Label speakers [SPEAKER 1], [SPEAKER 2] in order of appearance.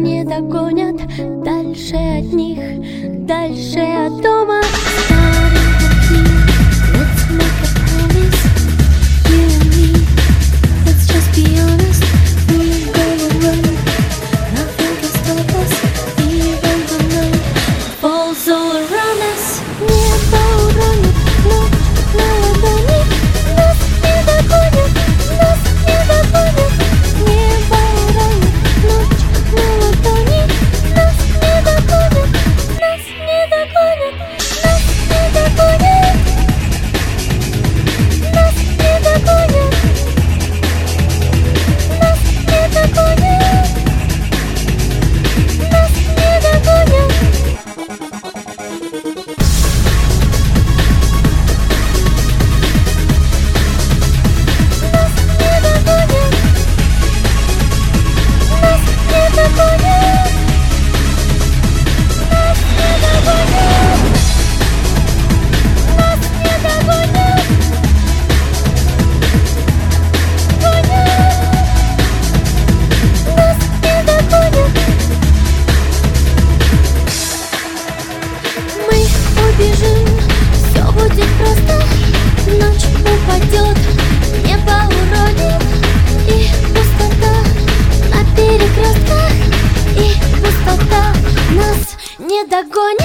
[SPEAKER 1] не догонят. Дальше от них, дальше от дома. Let's make a promise, you and me. Let's just be honest. We're gonna run. Nothing can stop us. Even the night falls all around us. Небо уронит, ночь на ладони. Нас не догонят, нас не догонят. Небо уронит, ночь на ладони. Нас не догонят, нас не догонят. Нас не догонят. Нас не догонят. Нас не догонят. Нас не догонят. Убежим, все будет просто. Ночь упадет, небо уронит. И пустота на перекрестках. И пустота нас не догонит.